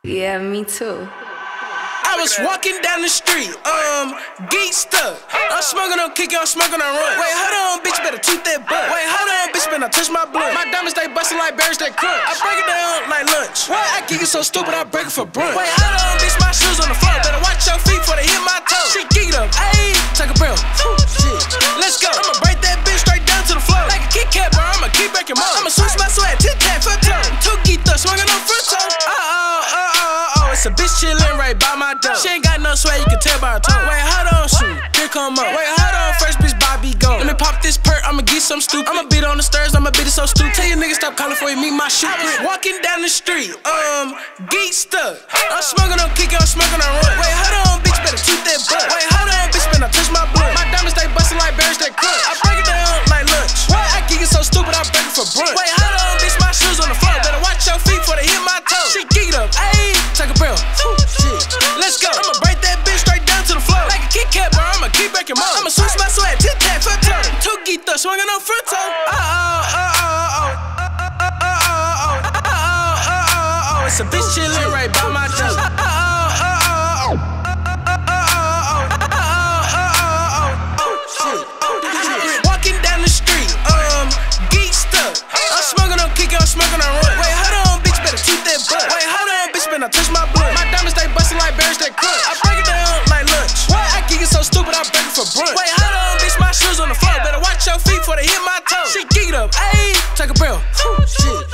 Yeah, me too. I was walking down the street, geek stuck. I'm smoking on kick, I'm smoking on run. Wait, hold on, bitch, better toot that butt. Wait, hold on, bitch, better touch my blood. My diamonds, they bustin' like berries, they crunch. I break it down like lunch. Why I kick it so stupid, I break it for brunch. Wait, hold on, bitch, my shoes on the floor. Better watch your feet before they hit my toes. She geeked up, ayy, take a breath. Let's go. I'ma break that bitch straight down to the floor. Like a Kit Kat, bro, I'ma keep breaking more. I'ma switch my sweat, tit-tat, foot toe. Two geeked up, swinging on front toe. It's a bitch chillin' right by my door. She ain't got no sweat, you can tell by her tone. Wait, hold on, shoot, here come up. Wait, hold on, first bitch Bobby go. Let me pop this perk, I'ma get some stupid. I'ma beat on the stairs, I'ma beat it so stupid. Tell your niggas stop calling for you, meet my shoot. Walking down the street, geek stuck. I'm smoking on kick, I'm smoking on run. Wait, hold on, bitch, better toot that butt. Wait, hold on, bitch, better touch my blood. My diamonds, they bustin' like berries, they crunch. I break it down like lunch. Why I kick it so stupid, I break it for brunch. Wait, hold on, bitch, my shoes on the floor. Better watch your feet before they hit my toes. She geeked up, ayy, take a breath. Let's go. I'ma break that bitch straight down to the floor. Like a Kit Kat, bro, I'ma keep breaking more. I'ma switch my sweat, tit-tat, foot toe. Two geeked up, swinging on front toe. It's a bitch chillin' right by my door. Walking down the street, geek stuck. I'm smoking on kick, I'm smoking on run. Wait, hold on, bitch, better toot that butt. Wait, hold on, bitch, better touch my blood. My diamonds, they bustin' like berries, they crunch. I break it down like lunch. Why I kick it so stupid, I break it for brunch. Wait, hold on, bitch, my shoes on the floor. Better watch your feet before they hit my toes. She geeked up, ayy, take a breath.